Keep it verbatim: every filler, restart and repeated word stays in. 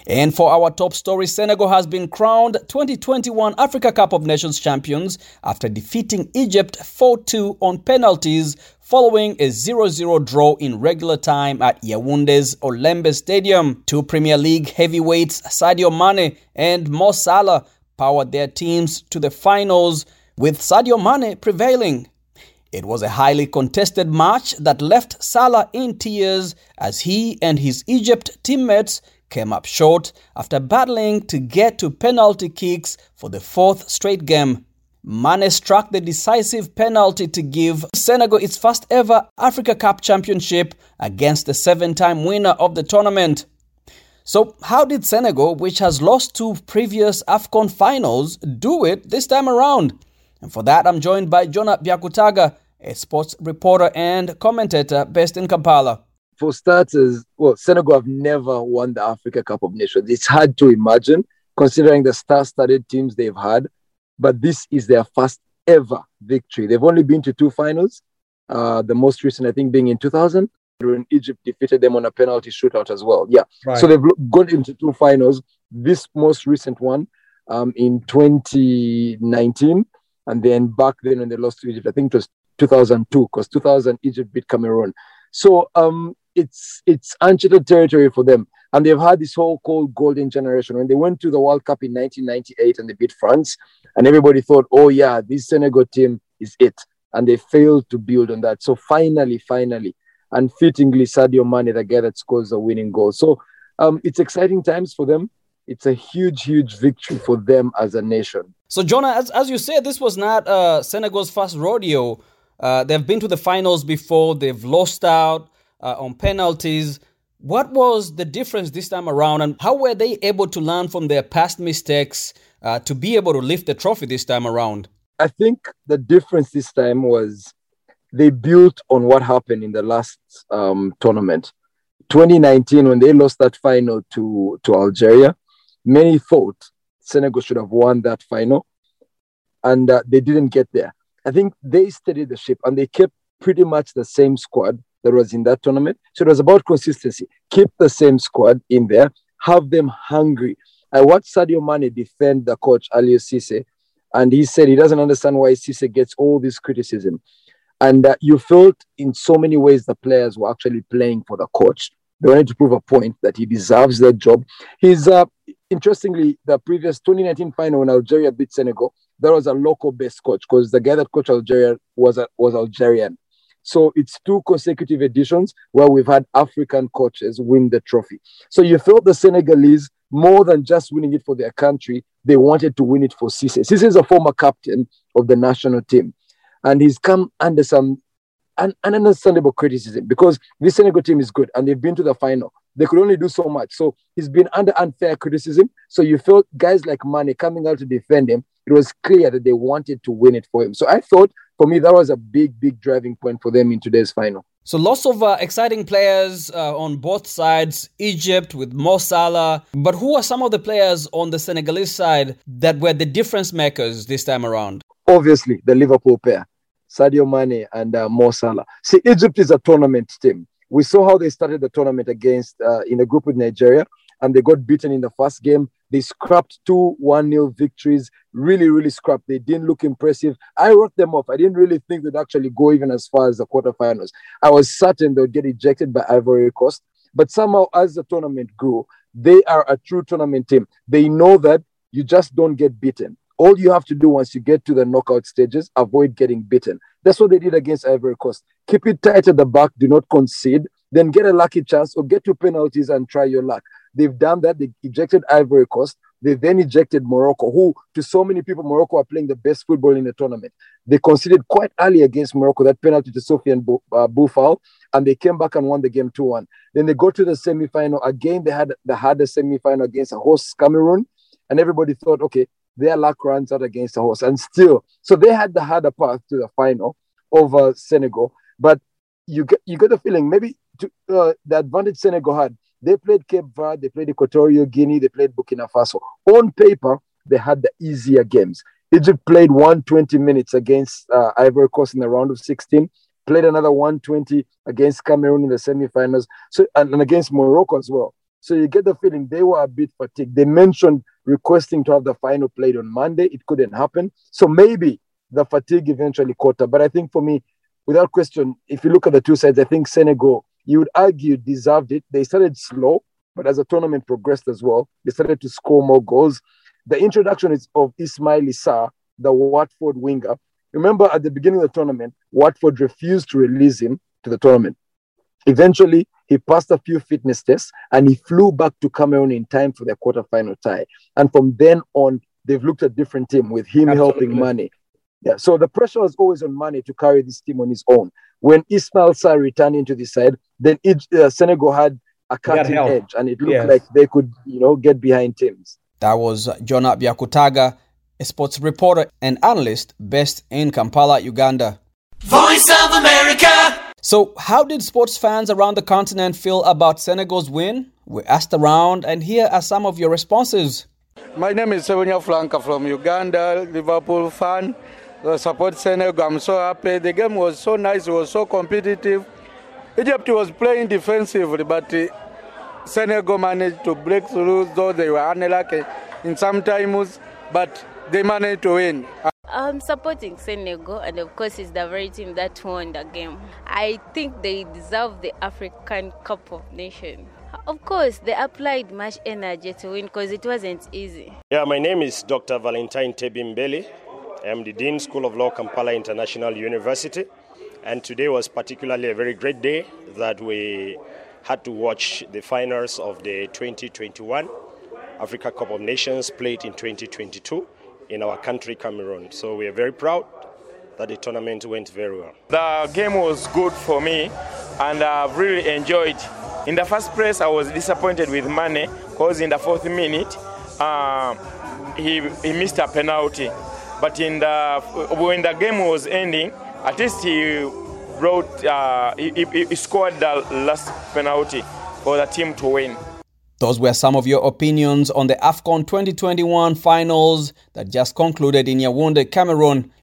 And for our top story, Senegal has been crowned twenty twenty-one Africa Cup of Nations champions after defeating Egypt four two on penalties following a zero zero draw in regular time at Yaounde's Olembe Stadium. Two Premier League heavyweights, Sadio Mane and Mo Salah, powered their teams to the finals, with Sadio Mane prevailing. It was a highly contested match that left Salah in tears as he and his Egypt teammates came up short after battling to get to penalty kicks for the fourth straight game. Mane struck the decisive penalty to give Senegal its first ever Africa Cup championship against the seven-time winner of the tournament. So how did Senegal, which has lost two previous AFCON finals, do it this time around? And for that, I'm joined by Jonah Byakutaga, a sports reporter and commentator based in Kampala. For starters, well, Senegal have never won the Africa Cup of Nations. It's hard to imagine, considering the star-studded teams they've had. But this is their first ever victory. They've only been to two finals. Uh, the most recent, I think, being in two thousand, when Egypt defeated them on a penalty shootout as well. Yeah. Right. So they've gone into two finals. This most recent one um, in twenty nineteen. And then back then when they lost to Egypt, I think it was two thousand two, because two thousand Egypt beat Cameroon. So um, it's it's uncharted territory for them. And they've had this whole called golden generation. When they went to the World Cup in nineteen ninety-eight and they beat France, and everybody thought, oh yeah, this Senegal team is it. And they failed to build on that. So finally, finally, and fittingly, Sadio Mane, the guy that scores a winning goal. So um, it's exciting times for them. It's a huge, huge victory for them as a nation. So Jonah, as, as you said, this was not uh, Senegal's first rodeo. Uh, they've been to the finals before. They've lost out uh, on penalties. What was the difference this time around, and how were they able to learn from their past mistakes uh, to be able to lift the trophy this time around? I think the difference this time was they built on what happened in the last um, tournament. twenty nineteen, when they lost that final to, to Algeria, many thought Senegal should have won that final, and uh, they didn't get there. I think they steadied the ship, and they kept pretty much the same squad that was in that tournament. So it was about consistency. Keep the same squad in there, have them hungry. I watched Sadio Mane defend the coach, Aliou Cisse, and he said he doesn't understand why Cisse gets all this criticism. And uh, you felt in so many ways the players were actually playing for the coach. They wanted to prove a point that he deserves that job. He's, uh, interestingly, the previous twenty nineteen final when Algeria beat Senegal, there was a local-based coach, because the guy that coached Algeria was, a, was Algerian. So it's two consecutive editions where we've had African coaches win the trophy. So you felt the Senegalese, more than just winning it for their country, they wanted to win it for Cisse. Cisse is a former captain of the national team, and he's come under some un- ununderstandable criticism because this Senegal team is good and they've been to the final. They could only do so much. So he's been under unfair criticism. So you felt guys like Mane coming out to defend him, it was clear that they wanted to win it for him. So I thought, for me, that was a big, big driving point for them in today's final. So lots of uh, exciting players uh, on both sides, Egypt with Mo Salah. But who are some of the players on the Senegalese side that were the difference makers this time around? Obviously, the Liverpool pair, Sadio Mane and uh, Mo Salah. See, Egypt is a tournament team. We saw how they started the tournament against uh, in a group with Nigeria, and they got beaten in the first game. They scrapped two one nil victories, really, really scrapped. They didn't look impressive. I wrote them off. I didn't really think they'd actually go even as far as the quarterfinals. I was certain they would get ejected by Ivory Coast. But somehow, as the tournament grew, they are a true tournament team. They know that you just don't get beaten. All you have to do once you get to the knockout stages, avoid getting beaten. That's what they did against Ivory Coast. Keep it tight at the back, do not concede, then get a lucky chance or get to penalties and try your luck. They've done that. They ejected Ivory Coast. They then ejected Morocco, who, to so many people, Morocco are playing the best football in the tournament. They conceded quite early against Morocco, that penalty to Sofiane Boufal, and they came back and won the game two one. Then they go to the semi-final. Again, they had the hardest semi-final against a host, Cameroon, and everybody thought, okay, their luck runs out against a host. And still, so they had the harder path to the final over Senegal. But you get, you get the feeling, maybe to, uh, the advantage Senegal had, they played Cape Verde, they played Equatorial Guinea, they played Burkina Faso. On paper, they had the easier games. Egypt played one hundred twenty minutes against uh, Ivory Coast in the round of sixteen, played another one hundred twenty against Cameroon in the semifinals, so and, and against Morocco as well. So you get the feeling they were a bit fatigued. They mentioned requesting to have the final played on Monday. It couldn't happen. So maybe the fatigue eventually caught up. But I think for me, without question, if you look at the two sides, I think Senegal, you would argue, deserved it. They started slow, but as the tournament progressed as well, they started to score more goals. The introduction is of Ismail Issa, the Watford winger. Remember, at the beginning of the tournament, Watford refused to release him to the tournament. Eventually, he passed a few fitness tests and he flew back to Cameroon in time for their quarterfinal tie. And from then on, they've looked at a different team with him Absolutely. helping Mane. Yeah, so the pressure was always on Mane to carry this team on his own. When Ismail Sarr returned into the side, then it, uh, Senegal had a cutting edge, and it looked yes. like they could, you know, get behind teams. That was Jonah Byakutaga, a sports reporter and analyst based in Kampala, Uganda. Voice of America. So how did sports fans around the continent feel about Senegal's win? We asked around, and here are some of your responses. My name is Sebunya Flanka from Uganda, Liverpool fan. I support Senegal. I'm so happy. The game was so nice. It was so competitive. Egypt was playing defensively, but uh, Senegal managed to break through, though they were unlucky in some times, but they managed to win. I'm supporting Senegal, and of course it's the very team that won the game. I think they deserve the African Cup of Nations. Of course, they applied much energy to win because it wasn't easy. Yeah, my name is Doctor Valentine Tebimbele. I'm the Dean School of Law, Kampala International University. And today was particularly a very great day that we had to watch the finals of the twenty twenty-one Africa Cup of Nations played in twenty twenty-two in our country, Cameroon. So we are very proud that the tournament went very well. The game was good for me, and I've really enjoyed. In the first place, I was disappointed with Mane because in the fourth minute, uh, he, he missed a penalty. But in the when the game was ending, at least he wrote, uh, he, he scored the last penalty for the team to win. Those were some of your opinions on the AFCON twenty twenty-one finals that just concluded in Yaoundé, Cameroon.